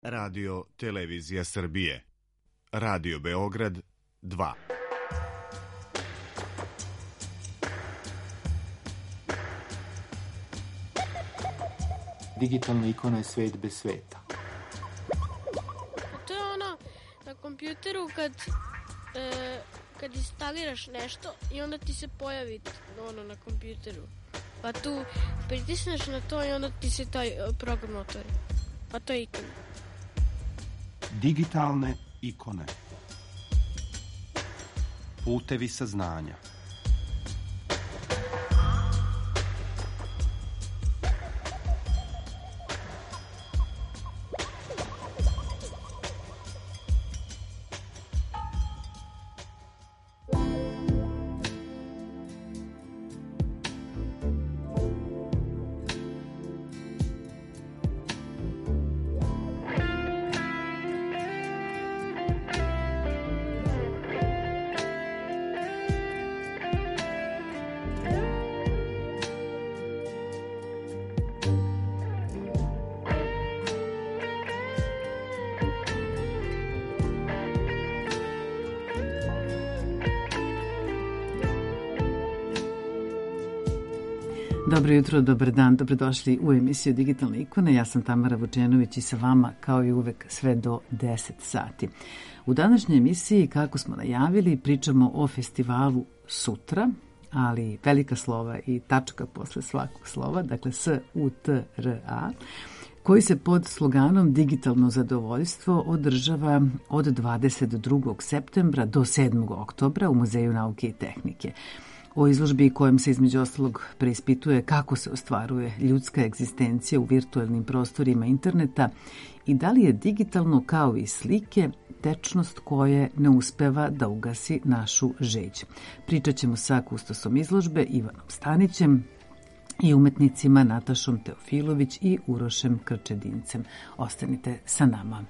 Radio Televizija Srbije. Radio Beograd 2. Digitalna ikona je svet bez sveta. To je ono na kompjuteru kad instaliraš nešto i onda ti se pojavi ono na kompjuteru. Pa tu pritisneš na to i onda ti se taj program otvori. Pa to je ikona. Digitalne ikone. Putevi saznanja. Dobro jutro, dobar dan, dobrodošli u emisiju Digitalne ikone. Ja sam Tamara Vučenović i sa vama kao i uvek sve do 10 sati. U današnjoj emisiji, kako smo najavili, pričamo o festivalu sutra, ali velika slova i tačka posle svakog slova, dakle SUTRA, koji se pod sloganom Digitalno zadovoljstvo održava od 22. septembra do 7. oktobra u Muzeju nauke i tehnike. O izložbi kojom se između ostalog preispituje kako se ostvaruje ljudska egzistencija u virtualnim prostorima interneta i da li je digitalno kao i slike tečnost koje ne uspeva da ugasi našu žeđ. Pričat ćemo sa kustosom izložbe Ivanom Stanićem i umetnicima Natašom Teofilović i Urošem Krčedincem. Ostanite sa nama.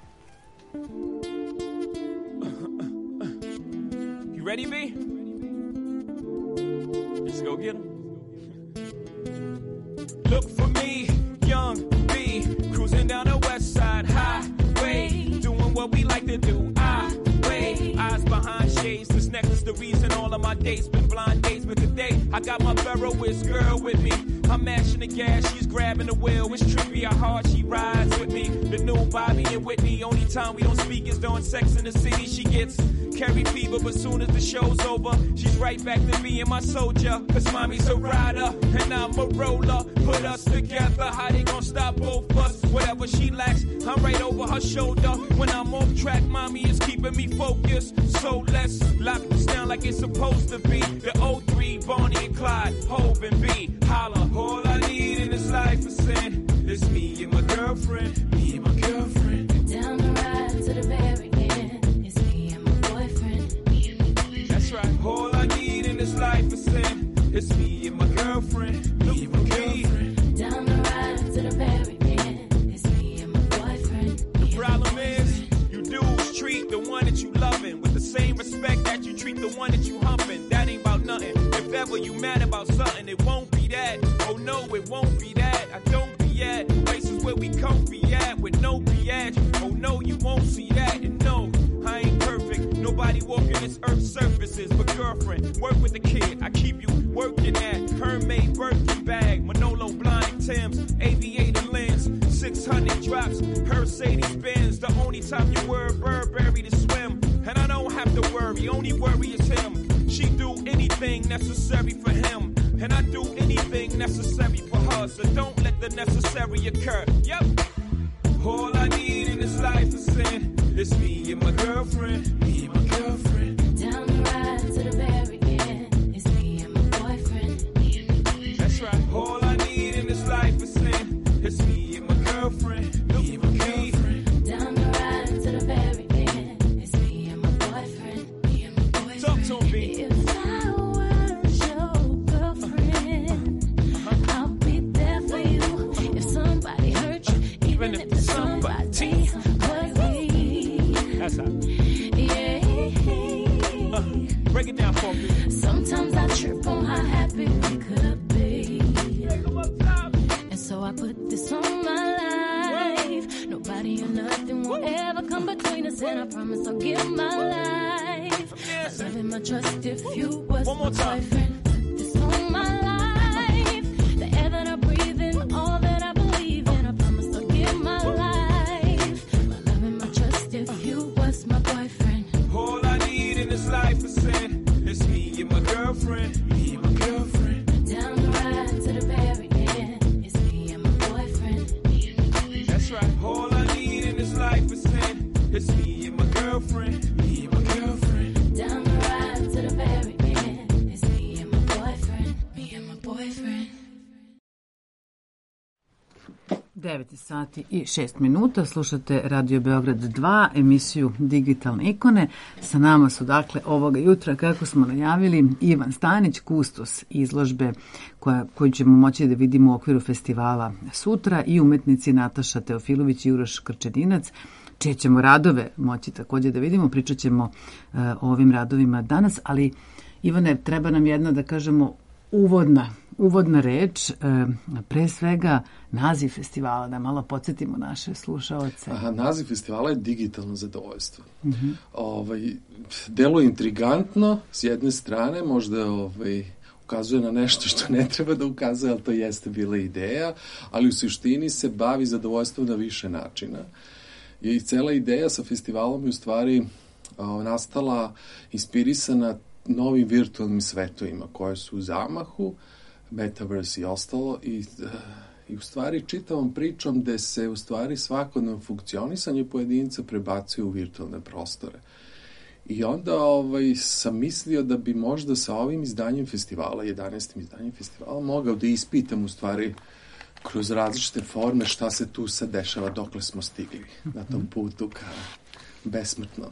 You ready, B? Let's go get 'em. Look for me, young B, cruising down the west side highway, doing what we like to do. Eyes behind shades, this necklace the reason all of my dates been blind dates. But today I got my Ferroist girl with me. I'm mashing the gas, she's grabbing the wheel. It's trippy how hard she rides with me. The new Bobby and Whitney, only time we don't speak is during Sex in the City. She gets carry fever, but soon as the show's over, she's right back to being my soldier. Cause mommy's a rider and I'm a roller. Put us together, how they gonna stop both us? Whatever she lacks, I'm right over her shoulder. When I'm off track, mommy is keeping me focused. So let's lock this down like it's supposed to be. The 03, Bonnie and Clyde, Hov and B, holla. All I need in this life is sin. It's me and my girlfriend, me and my girlfriend. Down the ride to the very end. It's me and my boyfriend, me and my boyfriend. That's right. All I need in this life is sin. It's me and my girlfriend, me and my girlfriend. Down the ride to the very end. It's me and my boyfriend. The problem is, you dudes treat the one that you loving with the same respect that you treat the one that you humping. That ain't about nothing. If ever you mad about something, it won't be that. Oh no, it won't be that. I don't be at places where we comfy at with no BS. Oh no, you won't see that. And no, I ain't perfect. Nobody walking this earth's surfaces. But girlfriend, work with the kid. I keep you working at Hermès Birkin bag, Manolo blind Timbs, aviator lens, 600 drops, Mercedes Benz. The only time you wear Burberry to swim, and I don't have to worry. Only worry is him. She do anything necessary for him, and I do anything necessary for her. So don't let the necessary occur. Yep. All I need in this life is sin. It's me and my girlfriend, me and my girlfriend. Down the ride to the very end. It's me and my boyfriend, me and my boyfriend. That's right. All I need in this life is sin. It's me and my girlfriend, me and my girlfriend. Down the ride to the very end. It's me and my boyfriend, me and my boyfriend. Talk to me. If I was your girlfriend, I'll be there for you. If somebody hurt you, even if it's somebody but me. That's how. Yeah. Break it down for me. Sometimes I trip on how happy we could be. And so I put this on my life. Nobody or nothing won't ever come between us, and I promise I'll give my life. My love and my trust if you was my boyfriend. Put this on my life. The air that I breathe in, all that I believe in, I promise I'll give my life. My love and my trust if you was my boyfriend. All I need in this life is sin. It's me and my girlfriend. Me and my girlfriend. Down the ride to the very end. It's me and my boyfriend. Me and my boyfriend. That's right. All I need in this life is sin. It's me and my girlfriend. Me and my girlfriend. Down the ride to the very end. It's me and my boyfriend. Me and my boyfriend. 9 sati i 6 minuta, slušate Radio Beograd 2, emisiju Digitalne ikone. Sa nama su dakle ovoga jutra, kako smo najavili, Ivan Stanić, kustos izložbe koju ćemo moći da vidimo u okviru festivala sutra, i umetnici Nataša Teofilović i Uroš Krčedinac, čije ćemo radove moći takođe da vidimo. Pričat ćemo o ovim radovima danas, ali Ivane, treba nam jedna, da kažemo, uvodna reč, pre svega naziv festivala, da malo podsjetimo naše slušaoce. Naziv festivala je Digitalno zadovoljstvo. Delo je intrigantno, s jedne strane, možda ukazuje na nešto što ne treba da ukazuje, ali to jeste bila ideja, ali u suštini se bavi zadovoljstvom na više načina. I cela ideja sa festivalom je u stvari nastala, inspirisana novim virtualnim svetovima koje su u zamahu, Metaverse i ostalo, i u stvari čitavom pričom gde se u stvari svakodnevno funkcionisanje pojedinca prebacuje u virtualne prostore. I onda sam mislio da bi možda sa ovim izdanjem festivala, 11. izdanjem festivala, mogao da ispitam u stvari kroz različite forme šta se tu sad dešava, dokle smo stigli na tom putu ka besmrtnom.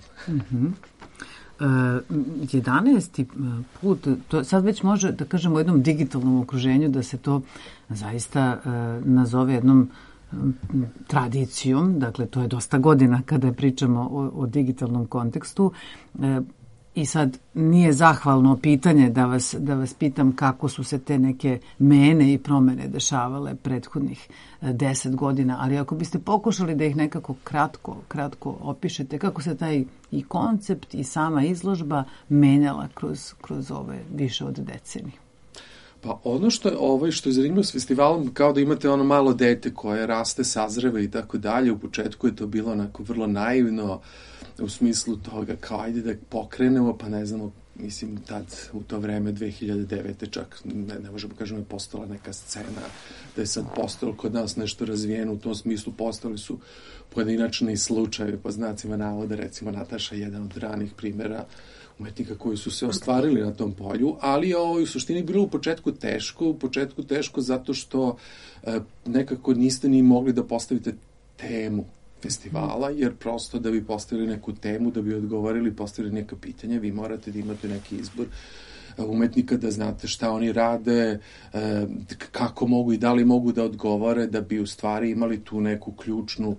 11. put, to sad već može da kažemo u jednom digitalnom okruženju da se to zaista nazove jednom tradicijom, dakle to je dosta godina kada pričamo o digitalnom kontekstu. I sad nije zahvalno pitanje da vas pitam kako su se te neke mene i promene dešavale prethodnih 10 godina, ali ako biste pokušali da ih nekako kratko opišete, kako se taj i koncept i sama izložba menjala kroz ove više od decenije. Pa ono što je zanimljivo s festivalom, kao da imate ono malo dete koje raste, sazreva i tako dalje. U početku je to bilo onako vrlo naivno, u smislu toga kao ajde da pokrenemo, pa ne znamo, mislim tad u to vreme 2009. čak ne možemo kažemo je postala neka scena, da je sad postalo kod nas nešto razvijeno, u tom smislu postali su pojedinačni slučajevi, po znacima navoda, recimo Nataša je jedan od ranih primjera umetnika koji su se ostvarili na tom polju, ali u suštini bilo u početku teško zato što nekako niste ni mogli da postavite temu festivala, jer prosto da bi postavili neku temu, da bi odgovorili, postavili neka pitanja, vi morate da imate neki izbor umetnika, da znate šta oni rade, kako mogu i da li mogu da odgovore, da bi u stvari imali tu neku ključnu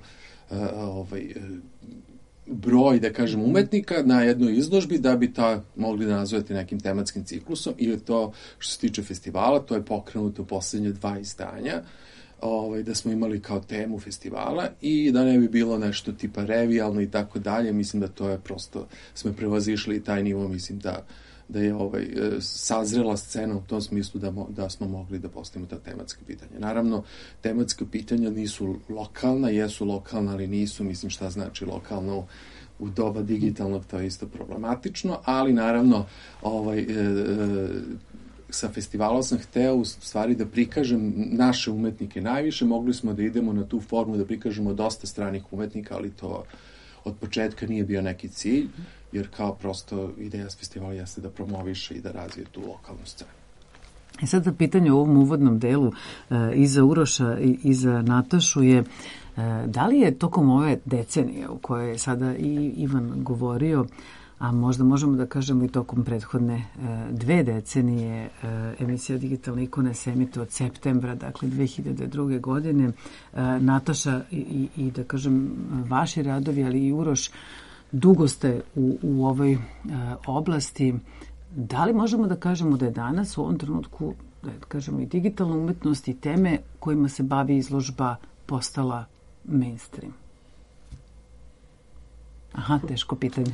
broj, da kažem, umetnika na jednoj izložbi, da bi mogli da nazovete nekim tematskim ciklusom, ili to što se tiče festivala, to je pokrenuto u poslednje 2 izdanja, da smo imali kao temu festivala i da ne bi bilo nešto tipa revijalno i tako dalje. Mislim da to je prosto, smo prevazišli i taj nivo, mislim da je sazrela scena u tom smislu da smo mogli da postavimo ta tematska pitanja. Naravno, tematska pitanja nisu lokalna, jesu lokalna, ali nisu, mislim šta znači lokalno u doba digitalnog, to je isto problematično, ali naravno sa festivalom sam hteo u stvari da prikažem naše umetnike najviše, mogli smo da idemo na tu formu da prikažemo dosta stranih umetnika, ali to od početka nije bio neki cilj, jer kao prosto ideja s festivala jeste da promoviše i da razvije tu lokalnu scenu. I sad za pitanje u ovom uvodnom delu i za Uroša i za Natašu je da li je tokom ove decenije u kojoj je sada i Ivan govorio, a možda možemo da kažemo i tokom prethodne 2 decenije, emisija Digitalne ikone se emituje od septembra, dakle 2002. godine. Nataša i da kažem vaši radovi, ali i Uroš, dugo ste u ovoj oblasti. Da li možemo da kažemo da je danas u ovom trenutku, da kažemo i digitalna umetnost i teme kojima se bavi izložba postala mainstream? Aha, teško pitanje.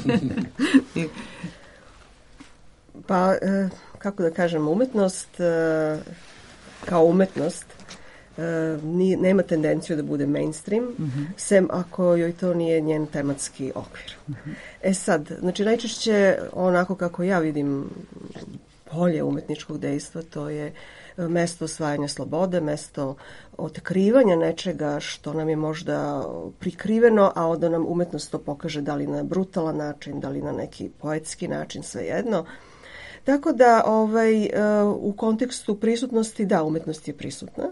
Pa, kako da kažem, umetnost kao umetnost nema tendenciju da bude mainstream, sem ako joj to nije njen tematski okvir. Sad, znači najčešće onako kako ja vidim polje umetničkog dejstva, to je mesto osvajanja slobode, mesto otkrivanja nečega što nam je možda prikriveno, a onda nam umetnost to pokaže da li na brutalan način, da li na neki poetski način, svejedno. Tako da u kontekstu prisutnosti, da, umetnost je prisutna.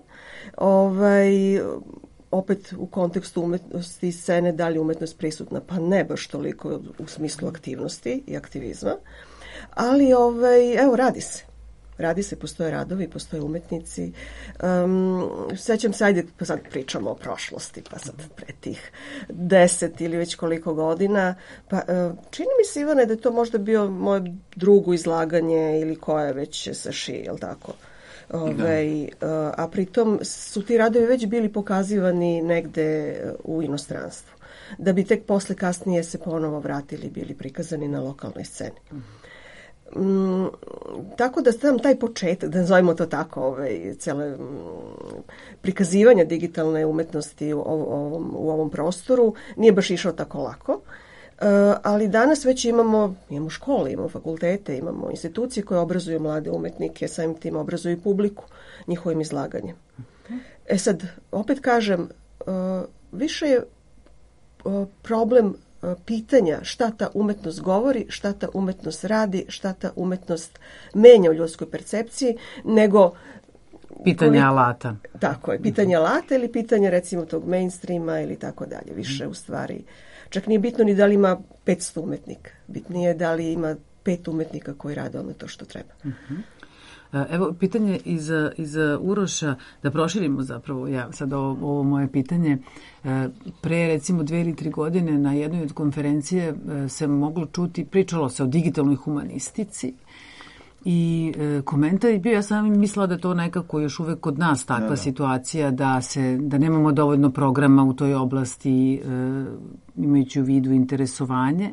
Opet u kontekstu umetnosti i scene, da li je umetnost prisutna? Pa ne baš toliko u smislu aktivnosti i aktivizma. Ali, evo, radi se. Radi se, postoje radovi, postoje umetnici. Sećam se, ajde, pa sad pričamo o prošlosti, pa sad pre tih 10 ili već koliko godina. Pa, čini mi se, Ivane, da je to možda bio moje drugo izlaganje ili koje već sa ši, jel tako? A pritom su ti radovi već bili pokazivani negde u inostranstvu. Da bi tek posle kasnije se ponovo vratili, bili prikazani na lokalnoj sceni. Tako da sam taj početak, da nazovimo to tako, cele prikazivanja digitalne umetnosti u ovom prostoru nije baš išao tako lako, ali danas već imamo škole, imamo fakultete, imamo institucije koje obrazuju mlade umetnike, samim tim obrazuju publiku njihovim izlaganjem. Sad, opet kažem, više je problem pitanja šta ta umetnost govori, šta ta umetnost radi, šta ta umetnost menja u ljudskoj percepciji, nego pitanje alata. Tako je, pitanje alata ili pitanje recimo tog mainstreama ili tako dalje. Više u stvari. Čak nije bitno ni da li ima 500 umetnika. Bitnije je da li ima 5 umetnika koji rade ono to što treba. Evo, pitanje iz Uroša, da proširimo zapravo sad ovo moje pitanje. Pre recimo 2 ili 3 godine na jednoj od konferencije se moglo čuti, pričalo se o digitalnoj humanistici i komentar je bio, ja sam mislila da je to nekako još uvek kod nas takva situacija, da nemamo dovoljno programa u toj oblasti, imajući u vidu interesovanje.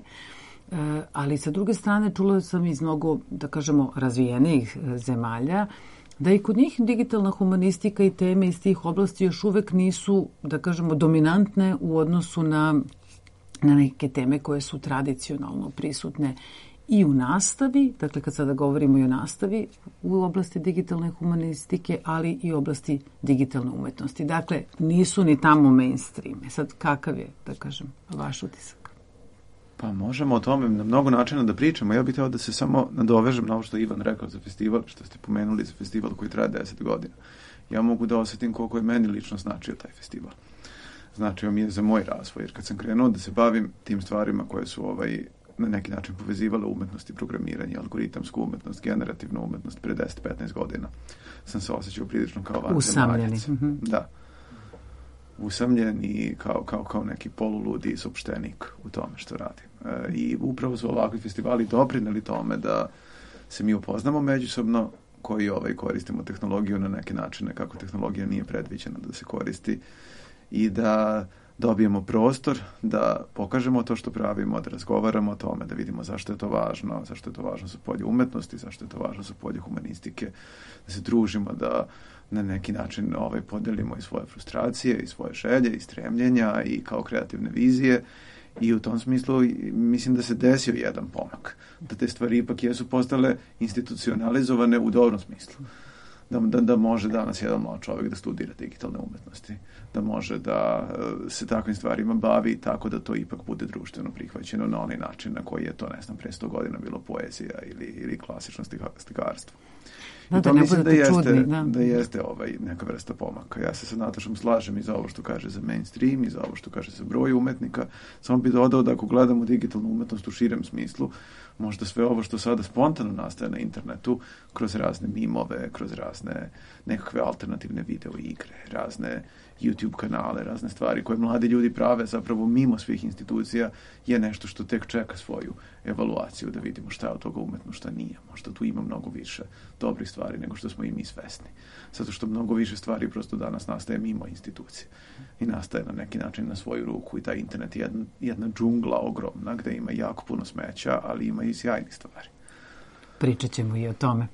Ali sa druge strane čula sam iz mnogo, da kažemo, razvijenijih zemalja, da i kod njih digitalna humanistika i teme iz tih oblasti još uvek nisu, da kažemo, dominantne u odnosu na neke teme koje su tradicionalno prisutne i u nastavi, dakle kad sada govorimo i o nastavi u oblasti digitalne humanistike, ali i u oblasti digitalne umetnosti. Dakle, nisu ni tamo mainstream. Sad, kakav je, da kažem, vaš utisak? Pa možemo o tome na mnogo načina da pričamo. Ja bih htio da se samo nadovežem na ovo što je Ivan rekao za festival, što ste pomenuli za festival koji traje 10 godina. Ja mogu da osjetim koliko je meni lično značio taj festival. Značio mi je za moj razvoj, jer kad sam krenuo da se bavim tim stvarima koje su na neki način povezivale umetnost i programiranje, algoritamsku umetnost, generativnu umetnost pre 10-15 godina, sam se osjećao prilično kao vanzemaljac. Da. Usamljen i kao neki poluludi sopštenik u tome što radim. I upravo su ovakvi festivali doprineli tome da se mi upoznamo međusobno, koji koristimo tehnologiju na neke načine kako tehnologija nije predviđena da se koristi i da dobijemo prostor, da pokažemo to što pravimo, da razgovaramo o tome, da vidimo zašto je to važno za polje umetnosti, zašto je to važno za polje humanistike, da se družimo, da na neki način podelimo i svoje frustracije, i svoje želje, i stremljenja, i kao kreativne vizije. I u tom smislu mislim da se desio jedan pomak. Da te stvari ipak jesu postale institucionalizovane u dobrom smislu. Da može danas jedan mlad čovjek da studira digitalne umetnosti. Da može da se takvim stvarima bavi tako da to ipak bude društveno prihvaćeno na onaj način na koji je to, ne znam, pre 100 godina bilo poezija ili klasično slikarstvo. I to mislim da jeste neka vrsta pomaka. Ja se sa Natašom slažem i za ovo što kaže za mainstream i za ovo što kaže za broj umetnika. Samo bih dodao da ako gledamo digitalnu umetnost u širem smislu, možda sve ovo što sada spontano nastaje na internetu, kroz razne mimove, kroz razne nekakve alternativne video igre, razne YouTube kanale, razne stvari koje mladi ljudi prave zapravo mimo svih institucija je nešto što tek čeka svoju evaluaciju da vidimo šta je od toga umetno, šta nije. Možda tu ima mnogo više dobrih stvari nego što smo i mi svesni. Zato što mnogo više stvari prosto danas nastaje mimo institucije i nastaje na neki način na svoju ruku i taj internet je jedna džungla ogromna gde ima jako puno smeća, ali ima i sjajnih stvari. Pričat ćemo i o tome.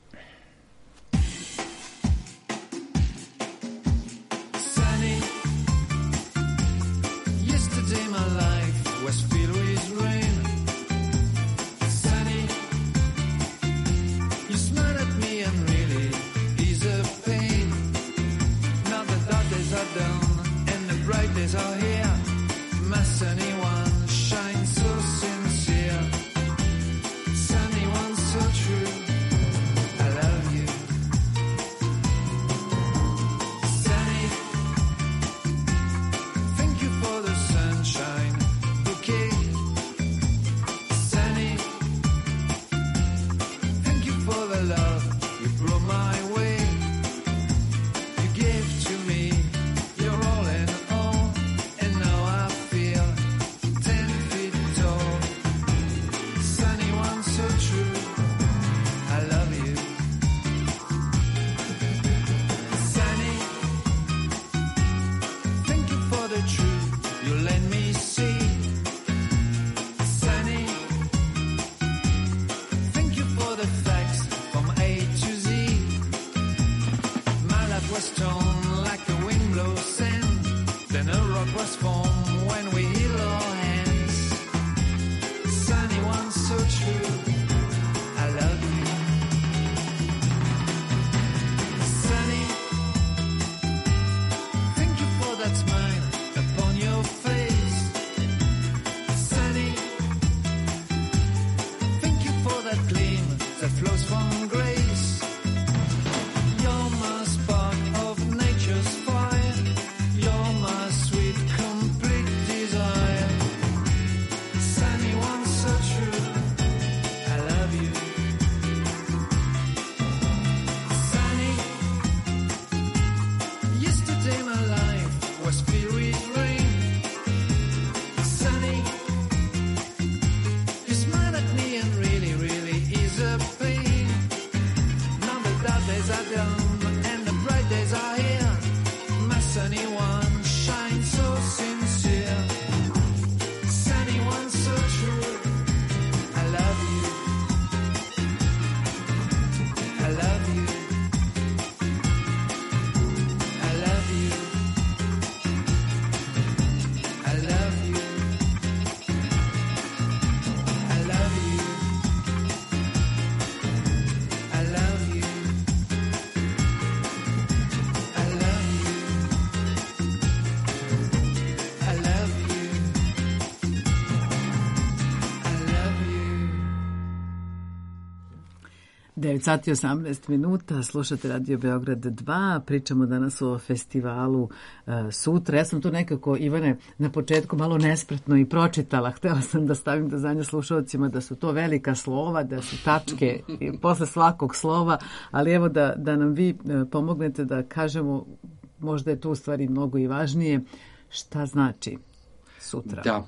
Sati 18 minuta, slušate Radio Beograd 2, pričamo danas o festivalu sutra. Ja sam to nekako, Ivane, na početku malo nespretno i pročitala. Htela sam da stavim do znanja slušalcima da su to velika slova, da su tačke posle svakog slova, ali evo da nam vi pomognete da kažemo, možda je to u stvari mnogo i važnije, šta znači sutra. Da,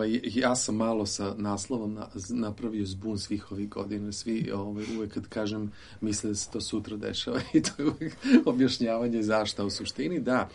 ja sam malo sa naslovom napravio zbun svih ovih godina. Svi uvek kad kažem misle da se to sutra dešava i to je uvek objašnjavanje zašto u suštini. Da,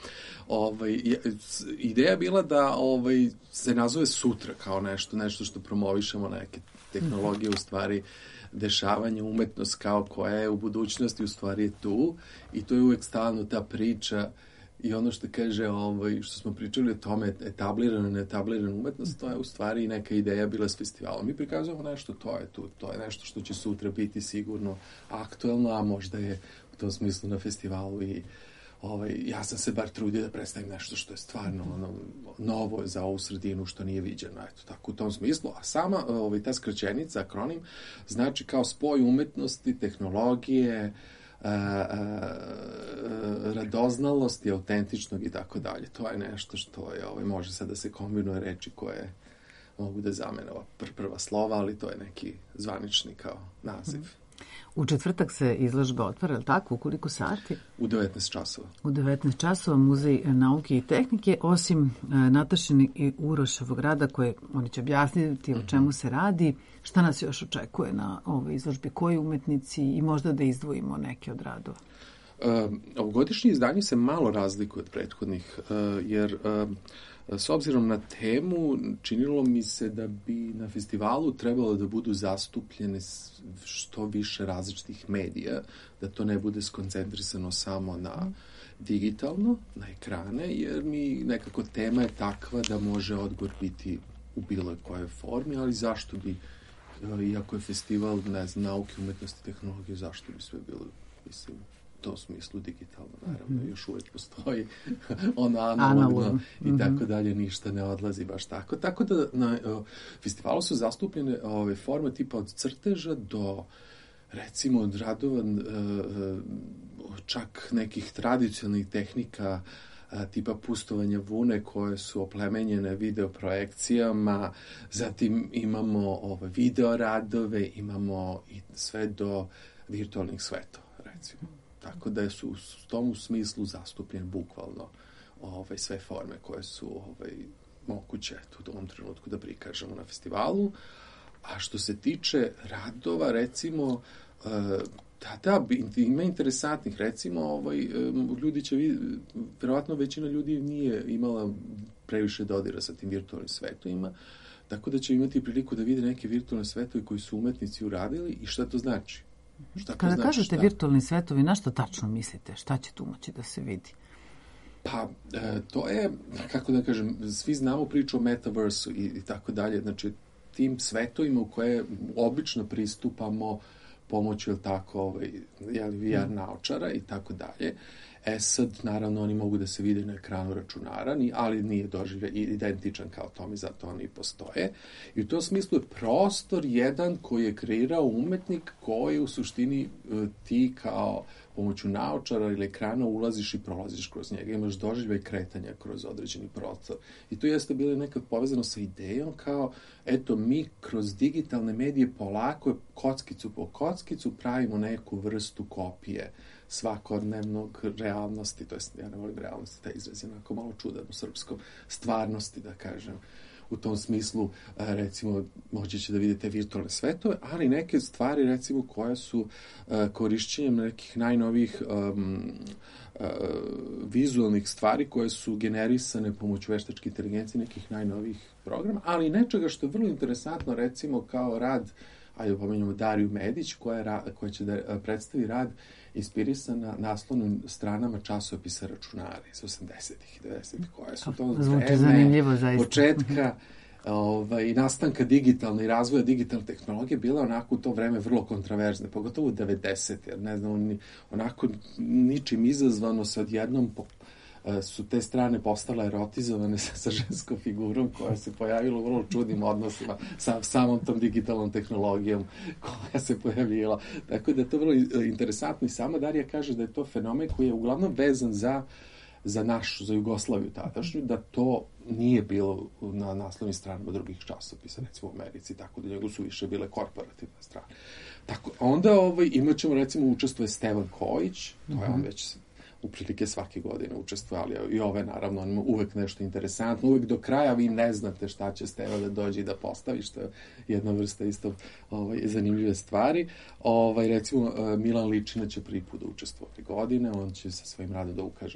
ideja je bila da se nazove sutra kao nešto što promovišemo, neke tehnologije u stvari dešavanje, umetnost kao koja je u budućnosti u stvari je tu i to je uvek stalno ta priča. I ono što kaže, što smo pričali o tome, etablirana, neetablirana umetnost, to je u stvari neka ideja bila s festivalom. Mi prikazujemo nešto, to je tu, to je nešto što će sutra biti sigurno aktuelno, a možda je u tom smislu na festivalu i ja sam se bar trudio da predstavim nešto što je stvarno novo za ovu sredinu, što nije viđeno, eto, tako u tom smislu. A sama ta skraćenica, akronim, znači kao spoj umetnosti, tehnologije, radoznalosti, autentičnog i tako dalje. To je nešto što je, može sad da se kombinuje reči koje mogu da zamene ova prva slova, ali to je neki zvanični kao naziv. U četvrtak se izložba otvara, je li tako? U koliko sati? U 19 časova. U 19 časova Muzej nauke i tehnike, osim Natašine i Uroševog rada koje oni će objasniti o čemu se radi. Šta nas još očekuje na ovoj izložbi? Koji umetnici i možda da izdvojimo neke od radova? Ovogodišnje izdanje se malo razlikuje od prethodnih, jer s obzirom na temu, činilo mi se da bi na festivalu trebalo da budu zastupljene što više različitih medija, da to ne bude skoncentrisano samo na digitalno, na ekrane, jer mi nekako tema je takva da može odgovor biti u bilo kojoj formi, ali zašto bi, iako je festival, ne znam, nauke, umetnosti, tehnologije, zašto bi sve bilo, mislim, u tom smislu digitalno, naravno, još uvijek postoji ono analogno i tako dalje, ništa ne odlazi baš tako. Tako da na festivalu su zastupljene ove forme tipa od crteža do, recimo, od radova čak nekih tradicionalnih tehnika tipa pustovanja vune koje su oplemenjene videoprojekcijama, zatim imamo video radove, imamo i sve do virtualnih svetova, recimo. Tako da su u tom smislu zastupljene bukvalno sve forme koje su moguće u ovom trenutku da prikažemo na festivalu. A što se tiče radova, recimo, ima interesantnih, recimo, ljudi će verovatno većina ljudi nije imala previše dodira sa tim virtualnim svetovima, tako da će imati priliku da vide neke virtualne svetove koji su umetnici uradili i šta to znači. Kada kažete virtualni svetovi, na što tačno mislite? Šta će tu moći da se vidi? Pa, to je, kako da kažem, svi znamo priču o metaversu i tako dalje, znači tim svetovima u koje obično pristupamo pomoću, ili tako, VR naočara i tako dalje. Sad, naravno, oni mogu da se vide na ekranu računara, ali nije doživljen identičan kao tom i zato oni postoje. I u tom smislu je prostor jedan koji je kreirao umetnik koji u suštini ti kao pomoću naočara ili ekrana ulaziš i prolaziš kroz njega. Imaš doživljaj kretanja kroz određeni prostor. I to jeste bilo nekad povezano sa idejom kao, eto, mi kroz digitalne medije polako, kockicu po kockicu, pravimo neku vrstu kopije svakodnevnog realnosti, to jest, ja ne volim realnosti, taj izraz je onako malo čudan u srpskom, stvarnosti, da kažem. U tom smislu, recimo, moći će da vidite virtualne svetove, ali neke stvari, recimo, koje su korišćenjem nekih najnovijih vizualnih stvari koje su generisane pomoću veštačke inteligencije, nekih najnovijih programa, ali nečega što je vrlo interesantno, recimo, kao rad, ajde pomenjamo Dariju Medić, koja će da predstavi rad inspirisan na naslovnim stranama časopisa Računari iz 80-ih i 90-ih, koje su to vreme početka i nastanka digitalne i razvoja digitalne tehnologije bila onako u to vreme vrlo kontraverzne, pogotovo u 90, jer ne znam, onako ničim izazvano se odjednom su te strane postale erotizovane sa ženskom figurom koja se pojavila u vrlo čudnim odnosima sa samom tom digitalnom tehnologijom koja se pojavila. Tako da je to vrlo interesantno i sama Darija kaže da je to fenomen koji je uglavnom vezan za Jugoslaviju tadašnju, da to nije bilo na naslovnim stranama drugih časopisa, recimo u Americi, tako da njegu su više bile korporativne strane. Tako, onda imat ćemo, recimo, učestvuje Stevan Kojić, to je on već uprilike svake godine učestvuje, ali i ove, naravno, on ima uvek nešto interesantno, uvek do kraja vi ne znate šta će Steva da dođe i da postavi, što je jedna vrsta isto zanimljive stvari. Recimo, Milan Ličina će prvi put da učestvuje ove godine, on će sa svojim radom da ukaže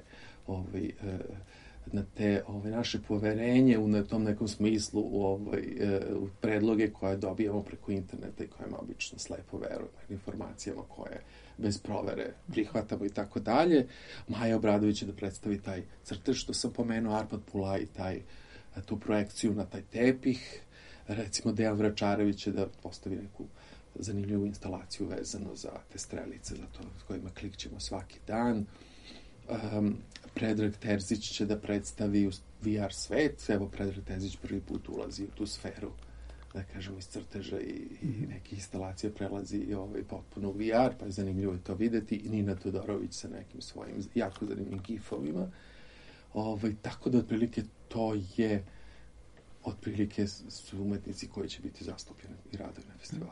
na te naše poverenje u tom nekom smislu u predloge koje dobijamo preko interneta i kojima obično slepo verujemo informacijama koje bez provere prihvatamo i tako dalje. Maja Obradović će da predstavi taj crtež što sam pomenuo, Arpad Pulaj tu projekciju na taj tepih. Recimo Dejan Vračarević će da postavi neku zanimljivu instalaciju vezano za te strelice, za to s kojima klikćemo svaki dan. Predrag Terzić će da predstavi VR svet. Evo, Predrag Terzić prvi put ulazi u tu sferu, da kažemo, iz crteža i neke instalacije prelazi potpuno u VR, pa je zanimljivo je to videti. I Nina Todorović sa nekim svojim jako zanimljivim gifovima. Tako da, otprilike, to je otprilike su umetnici koji će biti zastupljeni i radovi na festivalu.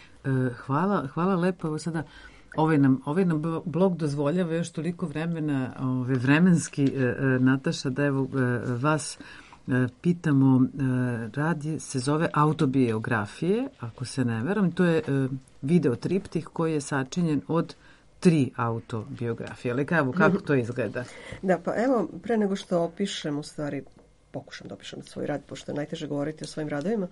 Hvala lepo. Evo sada ovaj nam blog dozvoljava još toliko vremena, vremenski, Nataša, da evo vas pitamo, rad se zove Autobiografije, ako se ne veram. To je videotriptih koji je sačinjen od 3 autobiografije. Ali kako to izgleda? Da, pa evo, pre nego što opišem, u stvari, pokušam da opišem svoj rad, pošto je najteže govoriti o svojim radovima.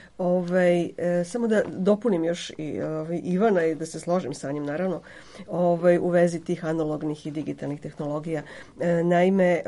Samo da dopunim još i Ivana i da se složim sa njim, naravno, u vezi tih analognih i digitalnih tehnologija. Naime,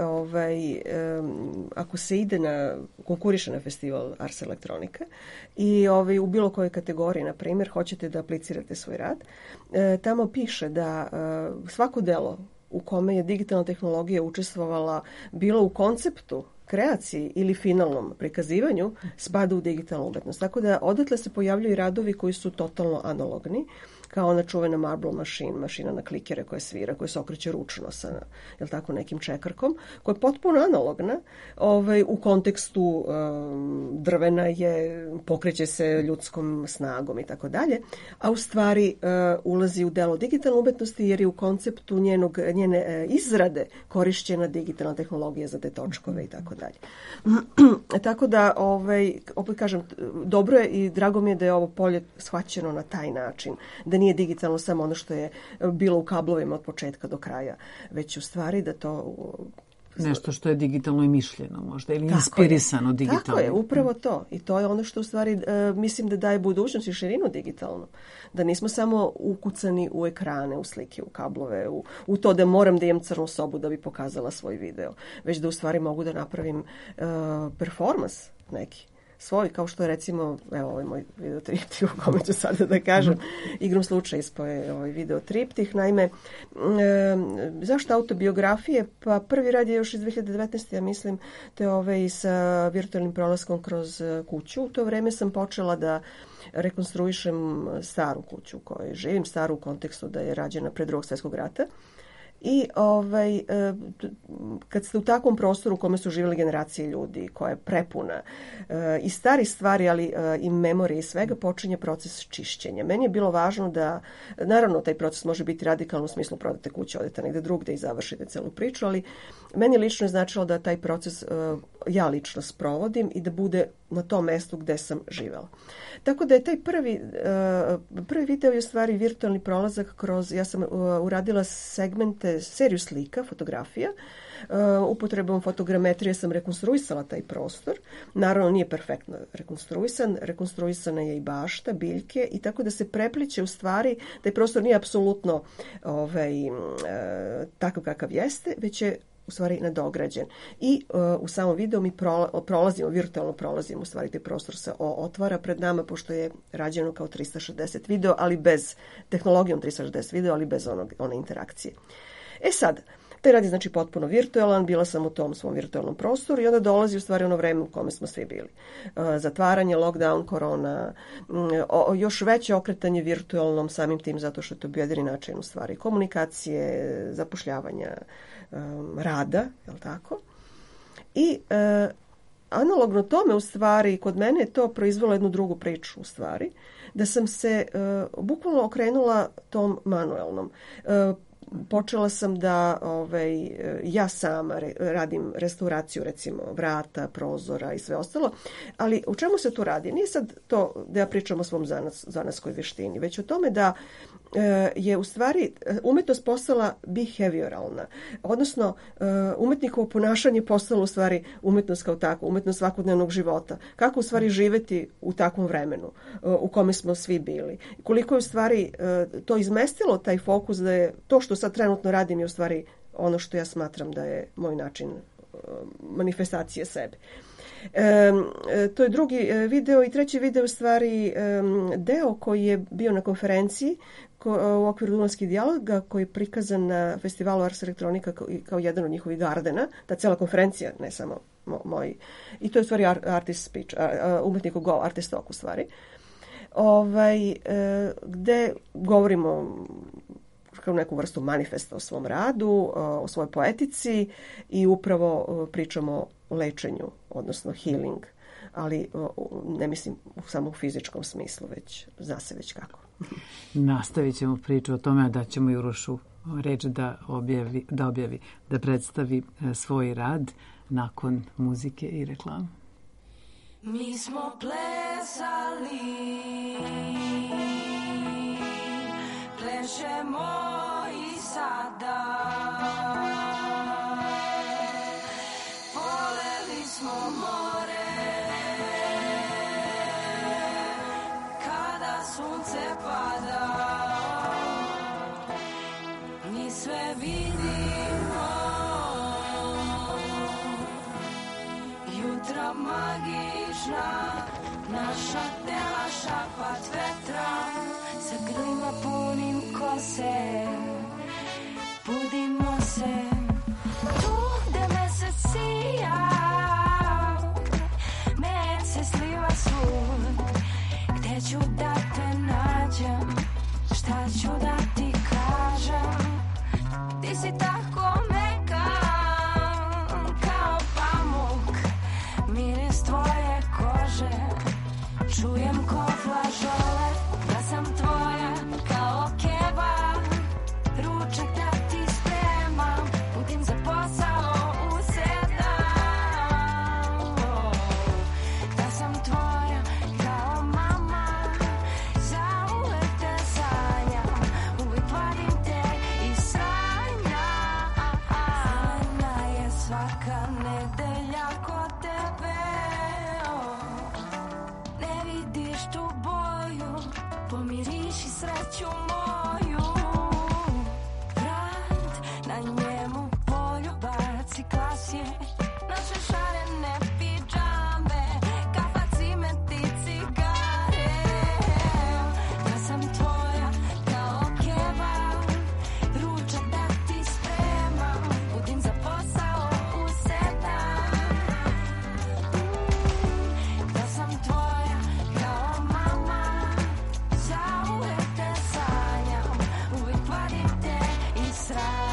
ako se ide konkuriše na festival Ars Elektronika i u bilo kojoj kategoriji, na primjer, hoćete da aplicirate svoj rad, tamo piše da svako delo u kome je digitalna tehnologija učestvovala bilo u konceptu, kreaciji ili finalnom prikazivanju, spada u digitalnu umetnost. Tako da odatle se pojavljuju radovi koji su totalno analogni, kao ona čuvena Marble Machine, mašina na klikere koja svira, koja se okreće ručno sa nekim čekarkom, koja je potpuno analogna, u kontekstu drvena je, pokreće se ljudskom snagom i tako dalje, a u stvari ulazi u delo digitalne umetnosti jer je u konceptu njene izrade korišćena digitalna tehnologija za te točkove i tako dalje. Tako da, opet kažem, dobro je i drago mi je da je ovo polje shvaćeno na taj način, da nije digitalno samo ono što je bilo u kablovima od početka do kraja, već u stvari da to... Nešto što je digitalno i mišljeno možda, ili inspirisano digitalno. Tako je, upravo to. I to je ono što u stvari mislim da daje budućnost i širinu digitalno. Da nismo samo ukucani u ekrane, u slike, u kablove, u to da moram da imam crnu sobu da bi pokazala svoj video. Već da u stvari mogu da napravim performans neki svoj, kao što je recimo, evo ovaj moj videotriptih u kome ću sada da kažem, igrom slučaja ispoje ovaj videotriptih. Naime, zašto autobiografije? Pa prvi rad je još iz 2019. ja mislim, te sa virtualnim prolaskom kroz kuću. U to vreme sam počela da rekonstruišem staru kuću u kojoj živim, staru u kontekstu da je rađena pre Drugog svjetskog rata. I kad ste u takvom prostoru u kome su živjeli generacije ljudi, koja je prepuna i stari stvari, ali i memorije i svega, počinje proces čišćenja. Meni je bilo važno da, naravno, taj proces može biti radikalno u smislu prodate kuće, odete negde drugde i završite celu priču, ali meni lično je značilo da taj proces ja lično sprovodim i da bude na tom mestu gde sam živela. Tako da je taj prvi video je u stvari virtualni prolazak kroz, ja sam uradila segmente, seriju slika, fotografija. Upotrebom fotogrametrije sam rekonstruisala taj prostor. Naravno, nije perfektno rekonstruisan. Rekonstruisana je i bašta, biljke i tako da se prepliče u stvari, taj prostor nije apsolutno takav kakav jeste, već je u stvari nadograđen. I u samom videu mi virtualno prolazimo, u stvari taj prostor se otvara pred nama, pošto je rađeno kao 360 video, ali bez, tehnologijom 360 video, ali bez one interakcije. Sad, taj rad je znači potpuno virtualan, bila sam u tom svom virtualnom prostoru i onda dolazi u stvari ono vreme u kome smo svi bili. Zatvaranje, lockdown, korona, još veće okretanje virtualnom samim tim zato što je to bio jedini način u stvari komunikacije, zapošljavanja, rada, je li tako? I analogno tome u stvari, kod mene je to proizvelo jednu drugu priču u stvari, da sam se bukvalno okrenula tom manuelnom. Počela sam da ja sama radim restauraciju recimo vrata, prozora i sve ostalo, ali u čemu se tu radi? Nije sad to da ja pričam o svom zanatskoj veštini, već o tome da je u stvari umetnost postala behavioralna, odnosno umetnikovo ponašanje postalo u stvari umetnost kao takva, umetnost svakodnevnog života. Kako u stvari živeti u takvom vremenu u kome smo svi bili. Koliko je u stvari to izmestilo taj fokus da je to što sad trenutno radim je u stvari ono što ja smatram da je moj način manifestacije sebe. To je drugi video i treći video u stvari deo koji je bio na konferenciji u okviru Dunavskih dijaloga koji je prikazan na festivalu Ars Elektronika kao jedan od njihovih gardena, ta cijela konferencija, ne samo moj. I to je u stvari artist speech, umetnikov govor, artist talk u stvari, gde govorimo kao neku vrstu manifesta o svom radu, o svojoj poetici i upravo pričamo o lečenju, odnosno healing ali ne mislim samo u fizičkom smislu, već zna se već kako. Nastavit ćemo priču o tome, da ćemo i Urošu reč da predstavi svoj rad nakon muzike i reklame. Mi smo plesali, plešemo i sada, voleli smo more, kada sunce pada, mi sve vidimo, jutra magična, naša tela šapat vetra, sa grlima punim kose, budimo se, tu gde mesec sija, med se sliva svud, gde ću da te nađem, šta ću da ti kažem, ti si tako meka, kao pamuk, miris tvoje kože, čujem ko flažole, da sam tvoja kao keba, ručak da ti spremam, putim za posao u 7, da sam tvoja kao mama, zauvek te sanjam, uvijek vadim te iz sranja, zelena je svaka nedelja kod tebe, ne vidiš tu boju, pomiriši sreću moju, vrat na njemu poljubac i klasje, naše šarene pidžame, kafa, ciment i cigare, da sam tvoja kao keba, ručak da ti spremam, budim za posao u 7, da sam tvoja kao mama, zauvek te sanjam, uvijek vadim te iz sranja.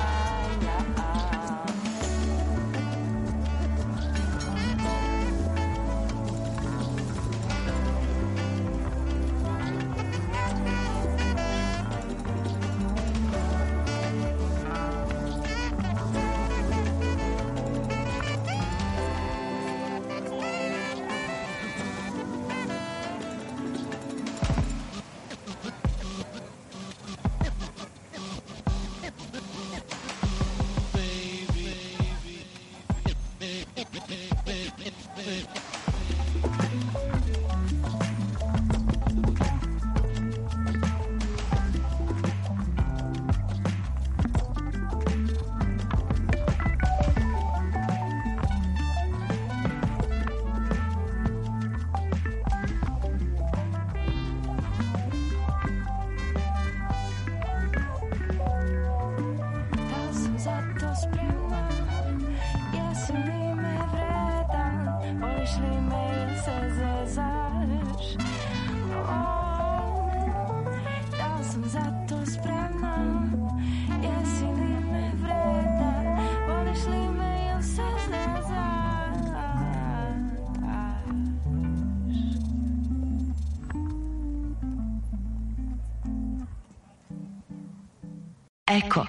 Da sam zato spremna, jesi li me vredan, voliš li me ili se zezaš, da sam zato spremna, jesi li me vredan, voliš li me ili se zezaš. Eko.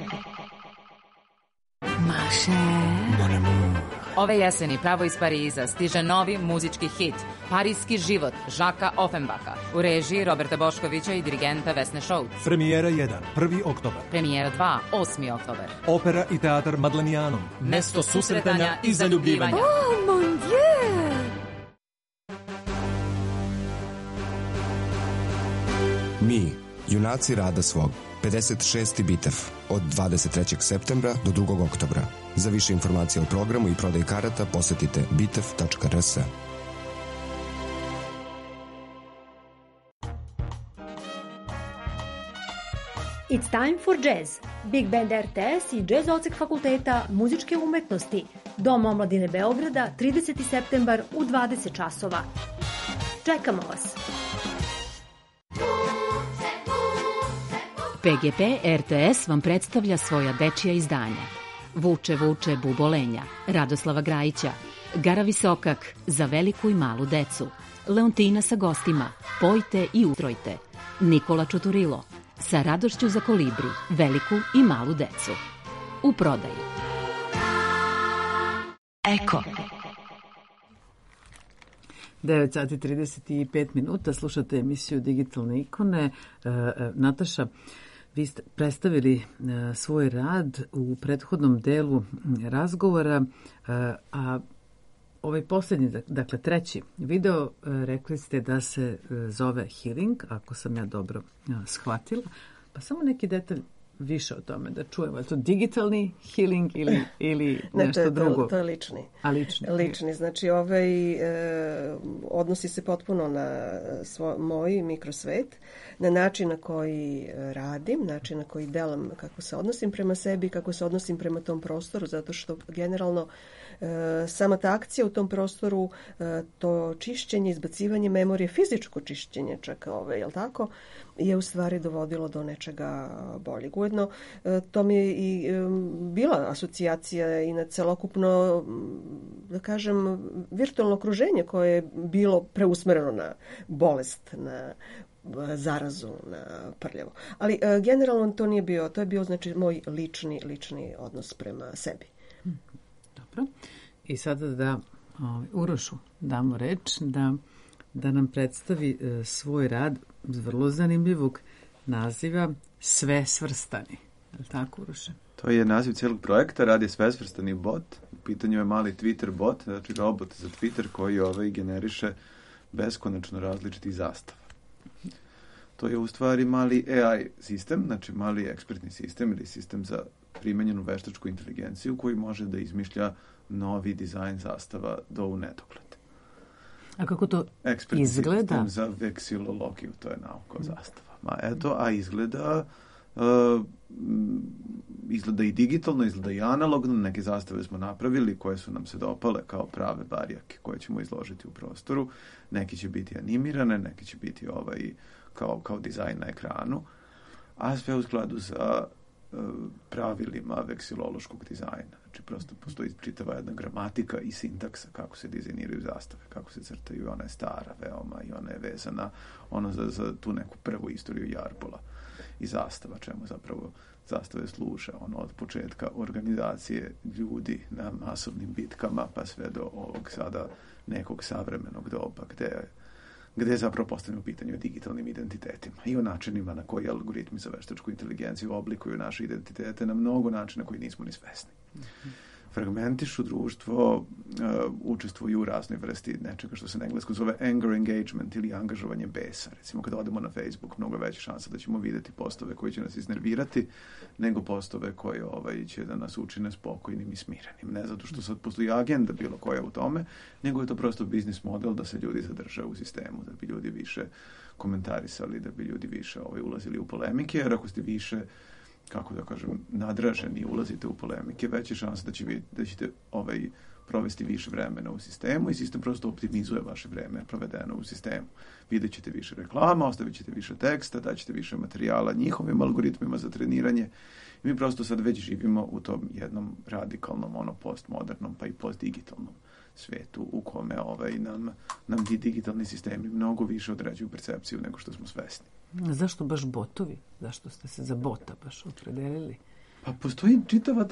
Maše. Ove jeseni pravo iz Pariza stiže novi muzički hit Parijski život Žaka Offenbacha u režiji Roberta Boškovića i dirigenta Vesne Šouc. Premijera 1, 1. oktobar. Premijera 2, 8. oktobar. Opera i teatar Madlenijanum. Mesto susretanja i zaljubljivanja. Oh, mon Dieu! Mi, junaci rada svog. 56. bitev od 23. septembra do 2. oktobra. Za više informacija o programu i prodaj karata posetite bitev.rs. It's time for jazz. Big Band RTS i Jazz odsek Fakulteta muzičke umetnosti. Dom omladine Beograda, 30. septembar u 20 časova. Čekamo vas. PGP RTS vam predstavlja svoja dečija izdanja. Vuče, vuče, bubolenja, Radoslava Grajića, Gara Visokak za veliku i malu decu. Leontina sa gostima. Pojte i ustrojte. Nikola Čuturilo sa radošću za kolibri, veliku i malu decu. U prodaji. Eko. 9 sati 35 minuta, slušate emisiju Digitalne ikone. Nataša, vi ste predstavili svoj rad u prethodnom delu razgovora, a ovaj posljednji, dakle treći video, rekli ste da se zove Healing, ako sam ja dobro shvatila. Pa samo neki detalj više o tome da čujemo. Je to digitalni healing ili nešto drugo? To je lični. A lični? Lični. Znači, odnosi se potpuno na moj mikrosvet, na način na koji radim, način na koji delam, kako se odnosim prema sebi, kako se odnosim prema tom prostoru, zato što generalno sama ta akcija u tom prostoru, to čišćenje, izbacivanje memorije, fizičko čišćenje čak, jel tako, je u stvari dovodilo do nečega boljeg. Ujedno, to mi je i bila asocijacija i na celokupno, da kažem, virtualno okruženje koje je bilo preusmereno na bolest, na zarazu, na prljavo. Ali generalno to nije bio, to je bio znači moj lični odnos prema sebi. Dobro. I sada da Urošu damo reč da nam predstavi svoj rad vrlo zanimljivog naziva Sve svrstani. Je li tako, Uroše? To je naziv cijelog projekta, radi Sve svrstani bot. U pitanju je mali Twitter bot, znači robot za Twitter koji generiše beskonačno različitih zastava. To je u stvari mali AI sistem, znači mali ekspertni sistem ili sistem za primenjenu veštačku inteligenciju koji može da izmišlja novi dizajn zastava do u nedogled. A kako to ekspertni izgleda? Sistem za veksilologiju, to je nauka o zastavama. A izgleda i digitalno, izgleda i analogno. Neke zastave smo napravili koje su nam se dopale kao prave barjake koje ćemo izložiti u prostoru. Neki će biti animirane, neki će biti kao dizajn na ekranu, a sve u skladu sa pravilima veksilološkog dizajna. Znači, prosto postoji čitava jedna gramatika i sintaksa kako se dizajniraju zastave, kako se crtaju. Ona je stara veoma i ona je vezana za tu neku prvu istoriju jarbola i zastava, čemu zapravo zastave služe. Od početka organizacije ljudi na masovnim bitkama pa sve do ovog sada nekog savremenog doba gde je zapravo postavljeno pitanje o digitalnim identitetima i o načinima na koji algoritmi za veštačku inteligenciju oblikuju naše identitete na mnogo načina koji nismo ni svesni. Fragmentišu društvo, učestvuju u raznoj vrsti nečega što se na engleskom zove anger engagement ili angažovanje besa. Recimo, kada odemo na Facebook, mnogo veća šansa da ćemo vidjeti postove koji će nas iznervirati nego postove koji će da nas učine spokojnim i smirenim. Ne zato što sad postoji agenda bilo koja u tome, nego je to prosto biznis model da se ljudi zadrže u sistemu, da bi ljudi više komentarisali, da bi ljudi više ulazili u polemike, jer ako ste više nadraženi, ulazite u polemike, veća šansa da ćete provesti više vremena u sistemu i sistem prosto optimizuje vaše vreme provedeno u sistemu. Vidjet ćete više reklama, ostavit ćete više teksta, daćete više materijala njihovim algoritmima za treniranje i mi prosto sad već živimo u tom jednom radikalnom, postmodernom pa i postdigitalnom svetu u kome nam ti digitalni sistemi mnogo više određuju percepciju nego što smo svesni. Zašto baš botovi? Zašto ste se za bota baš opredelili? Pa postoji čitav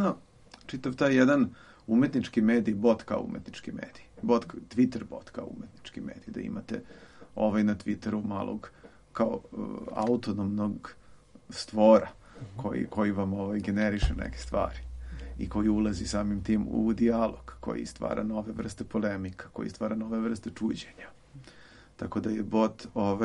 taj jedan umetnički medij, bot kao umetnički medij. Twitter bot kao umetnički medij. Da imate na Twitteru malog kao autonomnog stvora koji vam generiše neke stvari i koji ulazi samim tim u dijalog, koji stvara nove vrste polemika, koji stvara nove vrste čuđenja. Tako da je bot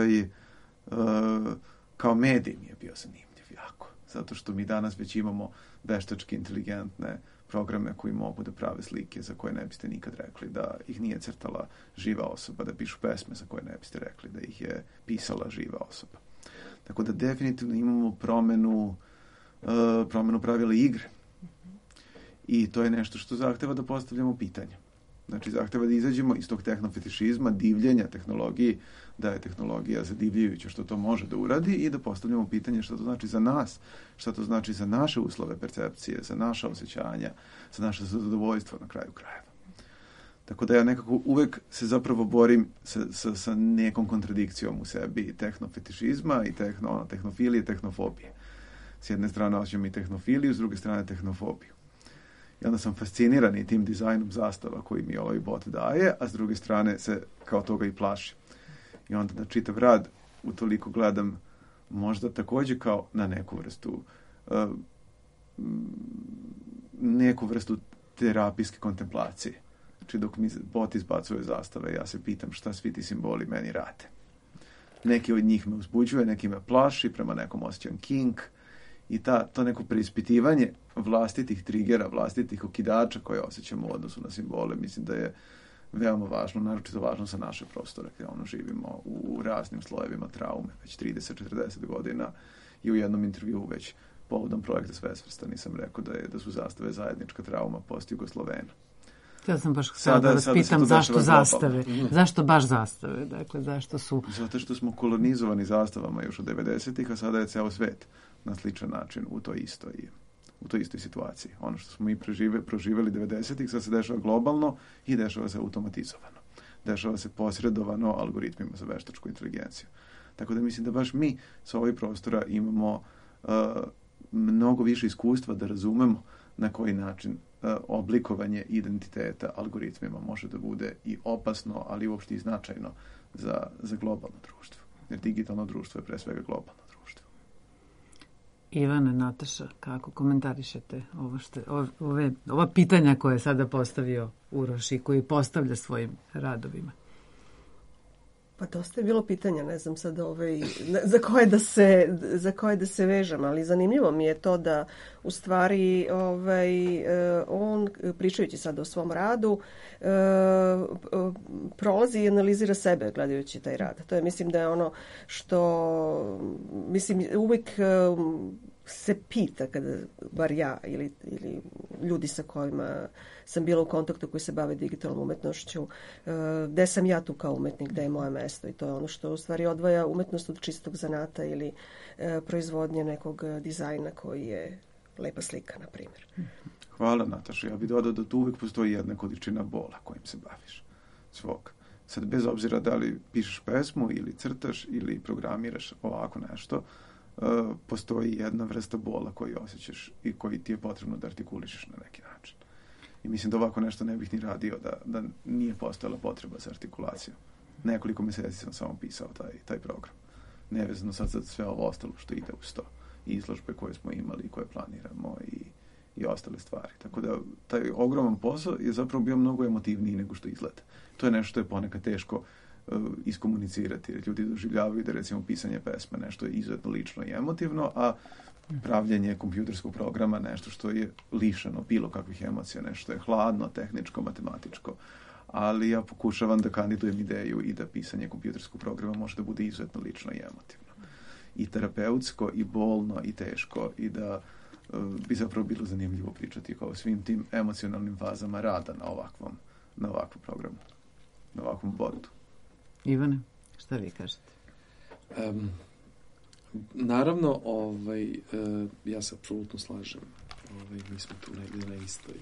kao medij mi je bio zanimljiv jako. Zato što mi danas već imamo veštački inteligentne programe koji mogu da prave slike za koje ne biste nikad rekli da ih nije crtala živa osoba, da pišu pesme za koje ne biste rekli da ih je pisala živa osoba. Tako da definitivno imamo promenu pravila igre. I to je nešto što zahteva da postavljamo pitanje. Znači, zahteva da izađemo iz tog tehnofetišizma, divljenja tehnologiji, da je tehnologija zadivljujuća što to može da uradi i da postavljamo pitanje što to znači za nas, što to znači za naše uslove percepcije, za naša osjećanja, za naše zadovoljstvo na kraju krajeva. Tako da ja nekako uvek se zapravo borim sa nekom kontradikcijom u sebi tehnofetišizma i tehnofilije, tehnofobije. S jedne strane osjećam i tehnofiliju, s druge strane tehnofobiju. I onda sam fasciniran i tim dizajnom zastava koji mi ovaj bot daje, a s druge strane se kao toga i plašim. I onda na čitav rad utoliko gledam možda takođe kao na neku vrstu terapijske kontemplacije. Znači dok mi bot izbacuje zastave, ja se pitam šta svi ti simboli meni rade. Neki od njih me uzbuđuje, neki me plaši, prema nekom osjećam kink. I to neko preispitivanje vlastitih trigera, vlastitih okidača koje osjećamo u odnosu na simbole, mislim da je veoma važno, naročito važno sa naše prostore, gdje živimo u raznim slojevima traume, već 30-40 godina i u jednom intervjuu već povodom projekta Svesvrstan sam rekao da su zastave zajednička trauma post-Jugoslovena. Ja sam baš htjela da vas pitam zašto zastave. Zašto baš zastave? Dakle, zašto su... Zato što smo kolonizovani zastavama još od 90-ih, a sada je ceo svet na sličan način u toj istoj situaciji. Ono što smo mi proživjeli 90-ih, sad se dešava globalno i dešava se automatizovano. Dešava se posredovano algoritmima za veštačku inteligenciju. Tako da mislim da baš mi sa ovih prostora imamo mnogo više iskustva da razumemo na koji način oblikovanje identiteta algoritmima može da bude i opasno, ali uopšte i značajno za globalno društvo. Jer digitalno društvo je pre svega globalno društvo. Ivane, Nataša, kako komentarišete ova pitanja koje je sada postavio Uroš i koji postavlja svojim radovima? Pa dosta je bilo pitanja, ne znam sad za koje da se vežem, ali zanimljivo mi je to da u stvari on, pričajući sad o svom radu, prolazi i analizira sebe gledajući taj rad. To je, mislim da je ono što, mislim, uvijek se pita, kada, bar ja ili ljudi sa kojima sam bila u kontaktu koji se bave digitalnom umetnošću, gde sam ja tu kao umetnik, gde je moje mesto, i to je ono što u stvari odvaja umetnost od čistog zanata ili proizvodnje nekog dizajna koji je lepa slika, na primjer. Hvala, Nataša. Ja bih dodao da tu uvijek postoji jedna količina bola kojim se baviš svog. Sad, bez obzira da li pišeš pesmu ili crtaš ili programiraš ovako nešto, postoji jedna vrsta bola koju osjećaš i koji ti je potrebno da artikulišeš na neki način. I mislim da ovako nešto ne bih ni radio da nije postojala potreba za artikulacijom. Nekoliko mjeseci sam samo pisao taj program. Nevezano sad za sve ovo ostalo što ide uz to. I izložbe koje smo imali i koje planiramo i ostale stvari. Tako da taj ogroman posao je zapravo bio mnogo emotivniji nego što izgleda. To je nešto što je ponekad teško iskomunicirati. Jer ljudi doživljavaju da recimo pisanje pesme nešto je izuzetno lično i emotivno, a pravljenje kompjuterskog programa nešto što je lišeno bilo kakvih emocija, nešto što je hladno, tehničko, matematičko. Ali ja pokušavam da kandidujem ideju i da pisanje kompjuterskog programa može da bude izuzetno lično i emotivno. I terapeutsko, i bolno, i teško, i da bi zapravo bilo zanimljivo pričati kao svim tim emocionalnim fazama rada na ovakvom programu, na ovakvom botu. Ivane, šta vi kažete? Naravno, ja se apsolutno slažem. Mi smo tu negdje na istoj.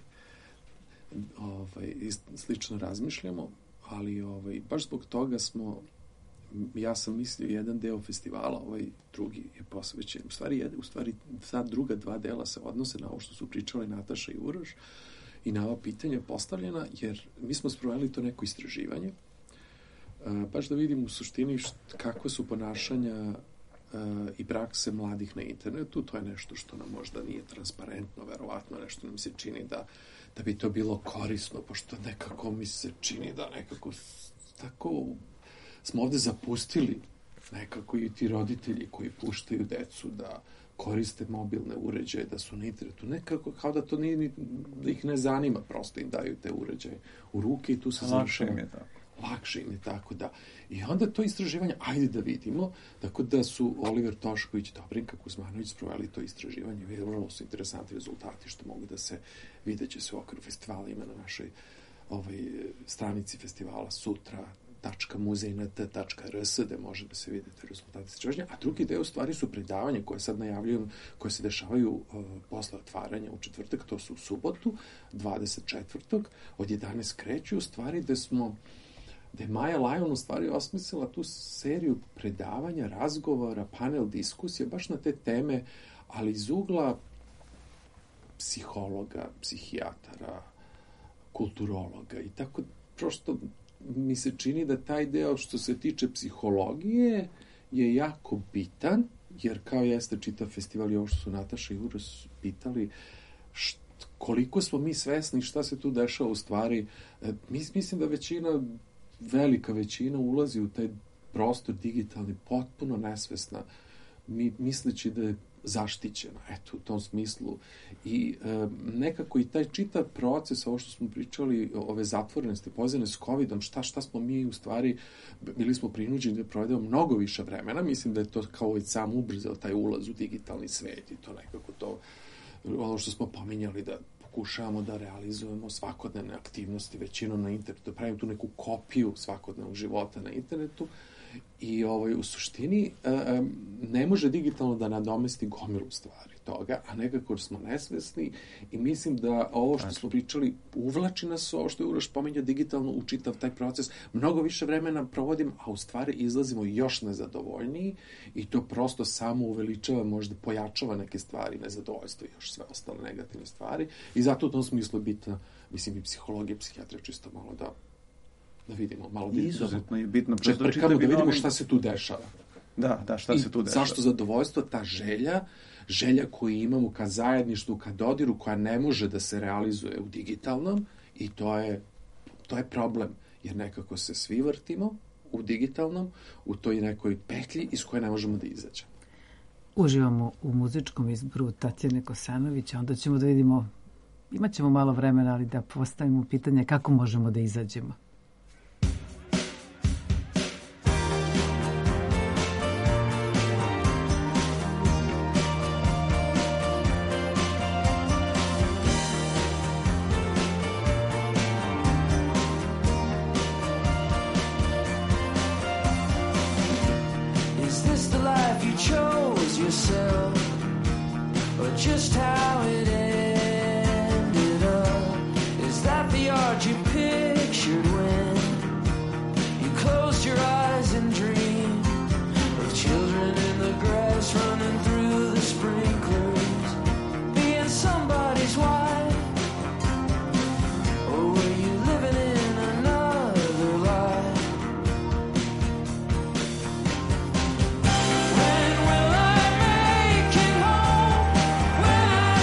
Slično razmišljamo, ali baš zbog toga ja sam mislio jedan deo festivala, ovaj drugi je posvećen. U stvari sad druga dva dela se odnose na ovo što su pričali Nataša i Uroš i na ova pitanja postavljena, jer mi smo sproveli to neko istraživanje, baš da vidim u suštini kakve su ponašanja i prakse mladih na internetu. To je nešto što nam možda nije transparentno, verovatno nešto nam se čini da bi to bilo korisno, pošto nekako mi se čini da nekako tako smo ovdje zapustili nekako i ti roditelji koji puštaju decu da koriste mobilne uređaje, da su na internetu, nekako kao da to nije, da ih ne zanima, prosto im daju te uređaje u ruke i tu se lakše im je tako. Lakše im je tako, da. I onda to istraživanje, ajde da vidimo, tako da su Oliver Tošković i Dobrinka Kuzmanović sproveli to istraživanje, vrlo su interesantni rezultati što mogu da se videće se u okviru festivala, ima na našoj stranici festivala sutra, muzej.rt.rs gde može da se vidite rezultati istraživanja, a drugi deo u stvari su predavanja koje sad najavljujem, koje se dešavaju posle otvaranja u četvrtak, to su u subotu, 24. od 11 kreću, u stvari da je Maja Lajon u stvari osmislila tu seriju predavanja, razgovora, panel diskusija, baš na te teme, ali iz ugla psihologa, psihijatara, kulturologa i tako, prosto mi se čini da taj deo što se tiče psihologije je jako bitan, jer kao jeste čitav festival i ovo što su Nataša i Uroš pitali, koliko smo mi svesni šta se tu dešava u stvari. Mislim da velika većina ulazi u taj prostor digitalni potpuno nesvesna, misleći da je zaštićena, eto, u tom smislu. I nekako i taj čitav proces, ovo što smo pričali, ove zatvorenosti, povezane s COVID-om, šta smo mi u stvari, bili smo prinuđeni da provedemo mnogo više vremena, mislim da je to kao i sam ubrzao taj ulaz u digitalni svet i to nekako to, ono što smo pominjali da pokušavamo da realizujemo svakodnevne aktivnosti većinom na internetu, da pravimo tu neku kopiju svakodnevnog života na internetu i u suštini ne može digitalno da nadomesti gomilu stvari toga, a nekako smo nesvesni i mislim da ovo što smo pričali uvlači nas ovo što je Uroš pominjao digitalno u čitav taj proces. Mnogo više vremena provodim, a u stvari izlazimo još nezadovoljniji i to prosto samo uveličava, možda pojačava neke stvari, nezadovoljstvo i još sve ostale negativne stvari i zato u tom smislu je bitna, mislim, i psihologija, psihijatrija čisto malo da vidimo, malo izuzetno je bitno da vidimo šta se tu dešava. Da, šta se tu dešava. Zašto zadovoljstvo, ta želja koju imamo ka zajedništvu, ka dodiru, koja ne može da se realizuje u digitalnom i to je problem, jer nekako se svi vrtimo u digitalnom, u toj nekoj petlji iz koje ne možemo da izađemo. Uživamo u muzičkom izboru Tatjane Kosanović, onda ćemo da vidimo, imat ćemo malo vremena, ali da postavimo pitanje kako možemo da izađemo. When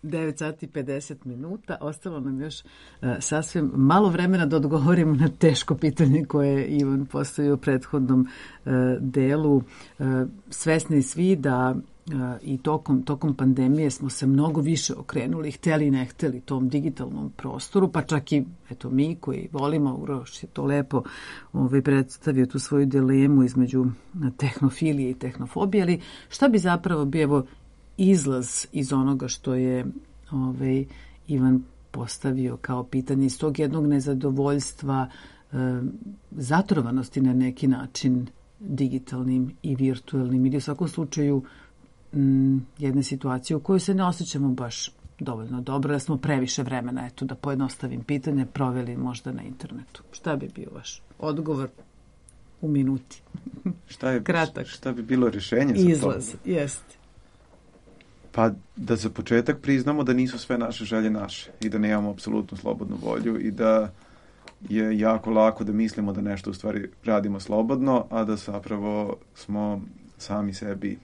9 sati 50 minuta. Ostalo nam još sasvim malo vremena da odgovorimo na teško pitanje koje je Ivan postavio u prethodnom delu. Svesni svi da i tokom pandemije smo se mnogo više okrenuli, hteli i ne hteli, tom digitalnom prostoru, pa čak i mi koji volimo, Uroš je to lepo predstavio tu svoju dilemu između tehnofilije i tehnofobije, ali šta bi zapravo bio izlaz iz onoga što je Ivan postavio kao pitanje, iz tog jednog nezadovoljstva, zatrovanosti na neki način digitalnim i virtualnim, ili u svakom slučaju jedne situacije u kojoj se ne osjećamo baš dovoljno dobro, da smo previše vremena, da pojednostavim pitanje, proveli možda na internetu. Šta bi bio vaš odgovor u minuti? Kratak. Šta bi bilo rješenje za to? Izlaz, jeste. Pa da za početak priznamo da nisu sve naše želje naše i da nemamo apsolutno slobodnu volju i da je jako lako da mislimo da nešto u stvari radimo slobodno, a da zapravo smo sami sebi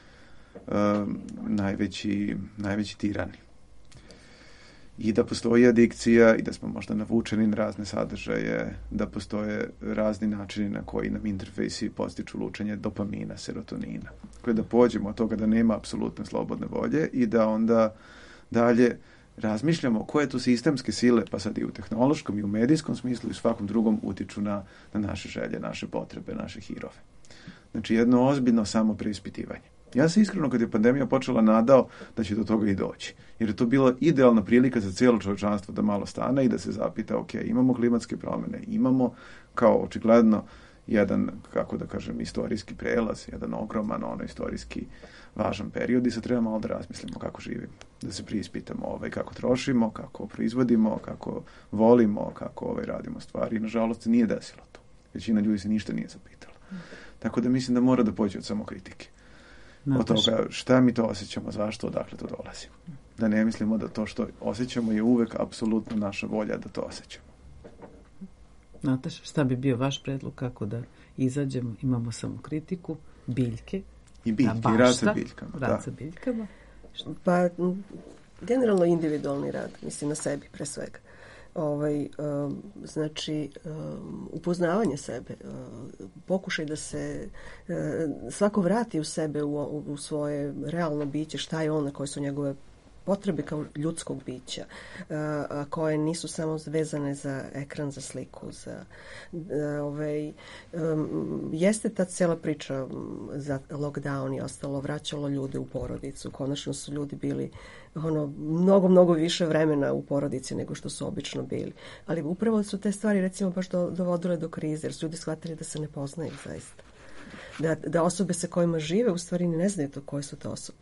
najveći tirani. I da postoji adikcija i da smo možda navučeni na razne sadržaje, da postoje razni načini na koji nam interfejsi postiču lučenje dopamina, serotonina. Koje da pođemo od toga da nema apsolutne slobodne volje i da onda dalje razmišljamo koje tu sistemske sile, pa sad i u tehnološkom i u medijskom smislu i svakom drugom utiču na naše želje, naše potrebe, naše hirove. Znači jedno ozbiljno samo preispitivanje. Ja se iskreno kad je pandemija počela nadao da će do toga i doći. Jer je to bila idealna prilika za cijelo čovječanstvo da malo stane i da se zapita, ok, imamo klimatske promjene, imamo kao očigledno jedan, kako da kažem, istorijski prelaz, jedan ogroman, istorijski važan period i sad treba malo da razmislimo kako živimo. Da se preispitamo kako trošimo, kako proizvodimo, kako volimo, kako radimo stvari. I nažalost nije desilo to. Većina ljudi se ništa nije zapitala. Tako da mislim da mora da pođe od samokritike. Od toga šta mi to osjećamo, zašto, odakle to dolazi. Da ne mislimo da to što osjećamo je uvek apsolutno naša volja da to osjećamo. Nataša, šta bi bio vaš predlog kako da izađemo? Imamo samokratiku, biljke, i biljke, i rad sa biljkama. Pa, generalno individualni rad, mislim na sebi pre svega. Znači upoznavanje sebe, pokušaj da se svako vrati u sebe, u svoje realno biće, šta je on, koje su njegove potrebe kao ljudskog bića, koje nisu samo vezane za ekran, za sliku, jeste ta cijela priča za lockdown i ostalo vraćalo ljude u porodicu. Konačno su ljudi bili mnogo više vremena u porodici nego što su obično bili. Ali upravo su te stvari recimo baš dovodile do krize, jer su ljudi shvatili da se ne poznaju zaista. Da osobe sa kojima žive u stvari ne znaju to koje su to osobe.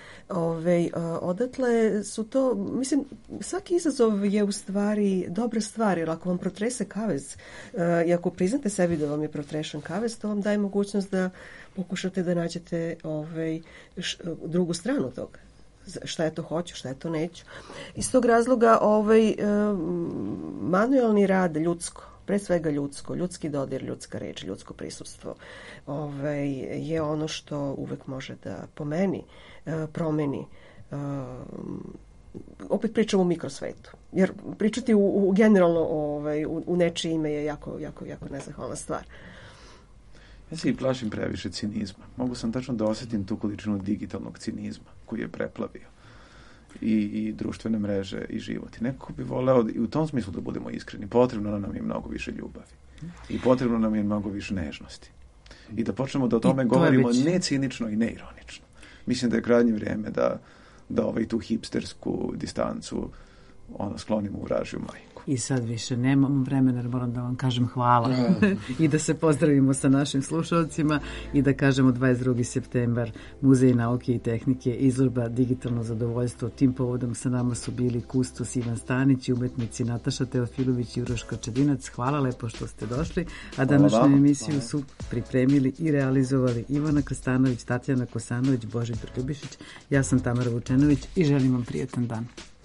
Odatle su to, mislim, svaki izazov je u stvari dobra stvar, jer ako vam protrese kavez i ako priznate sebi da vam je protrešen kavez, to vam daje mogućnost da pokušate da nađete drugu stranu toga. Šta je to hoću, šta je to neću. Iz tog razloga manuelni rad, ljudsko, pre svega ljudski dodir, ljudska reč, ljudsko prisustvo je ono što uvek može da po meni promeni. Opet pričam u mikrosvetu. Jer pričati generalno u nečije ime je jako nezahvalna stvar. Ja se i plašim previše cinizma. Mogu sam tačno da osjetim tu količinu digitalnog cinizma koji je preplavio i društvene mreže i život. I neko bi voleo i u tom smislu da budemo iskreni. Potrebno nam je mnogo više ljubavi. I potrebno nam je mnogo više nežnosti. I da počnemo da o tome govorimo ne cinično i ne ironično. Mislim da je krajnje vrijeme da tu hipstersku distancu sklonimo u vražju majku. I sad više nemamo vremena, jer moram da vam kažem hvala i da se pozdravimo sa našim slušalcima i da kažemo 22. septembar Muzej nauke i tehnike, izložba Digitalno zadovoljstvo. Tim povodom sa nama su bili kustos Ivan Stanić i umetnici Nataša Teofilović i Uroš Kačedinac. Hvala lepo što ste došli, a današnju emisiju su pripremili i realizovali Ivana Krstanović, Tatjana Kosanović, Božidar Ljubišić. Ja sam Tamara Vučenović i želim vam prijatan dan.